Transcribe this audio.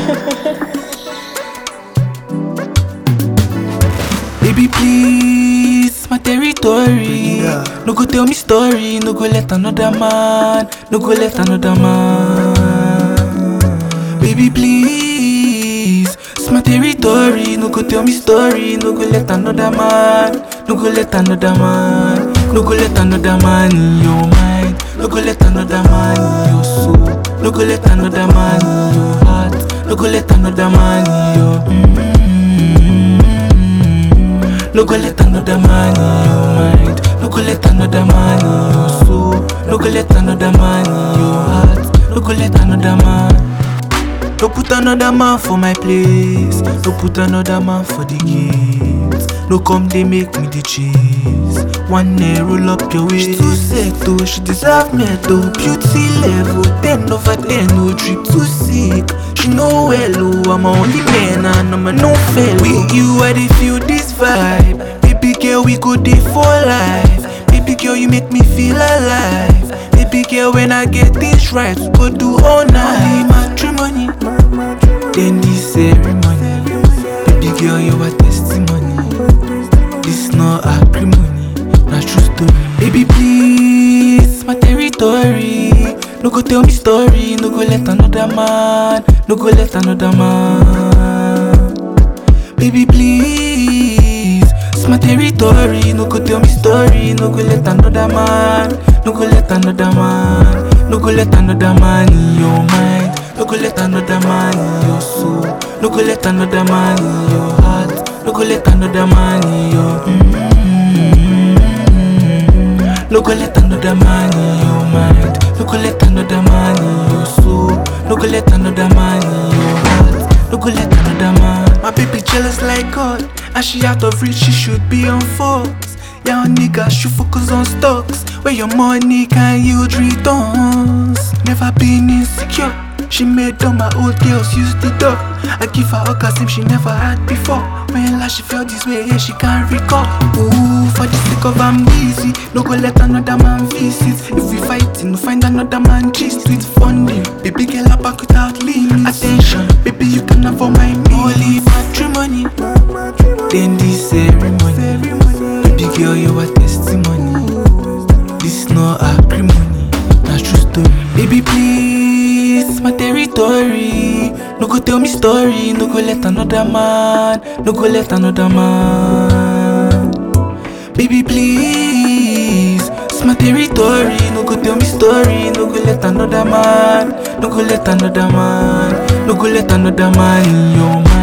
Baby, please, my territory. No go tell me story, no go let another man, no go let another man. Baby, please, it's my territory. No go tell me story, no go let another man, no go let another man, no go let another man in your mind, no go let another man in your soul, no go let another man in your heart, no go let another man in your No go let another man in your mind, no go let another man in your soul, no go let another man in your heart, no go let another man. No put another man for my place, no put another man for the gates. No come they make me the chase. One day roll up your waist. She too set though, she deserve me though. Beauty level 10 over 10, no drip too sick. She know well oh, I'm a only man and I'm a no fellow. With you I dey feel this vibe. Baby girl we go there for life. Baby girl you make me feel alive. Baby girl when I get this right, we go do all night. Matrimony, then this ceremony. Baby girl you a testimony. This no acrimony, na true story. Baby please, my territory. No go tell me story, no go let another man, no go let another man. Baby please, it's my territory. No go tell me story, no go let another man, no go let another man, no go let another man in your mind, no go let another man in your soul, no go let another man in your heart, no go let another man in your No go let another man in your mind, no go let another man in your soul, no go let another man in your heart, no go let another man. My baby jealous like God, and she out of reach, she should be on Fox. Yeah, nigga, should focus on stocks, where your money can yield returns. Never been insecure, she made all my old girls use the dog. I give her orgasm she never had before. When last she felt this way, yeah, she can't recall. Ooh, for the sake of I'm busy, no go let another man visit. If we fighting, no find another man gist with funding. Baby girl I back without limits. Attention, baby you can have all my needs. Holy matrimony, then this ceremony. Baby girl you a testimony. This no acrimony, na true story. Baby please, my territory. No go tell me story, no go let another man, no go let another man. Baby please, it's my territory. No go tell me story, no go let another man, no go let another man, no go let another man in your mind.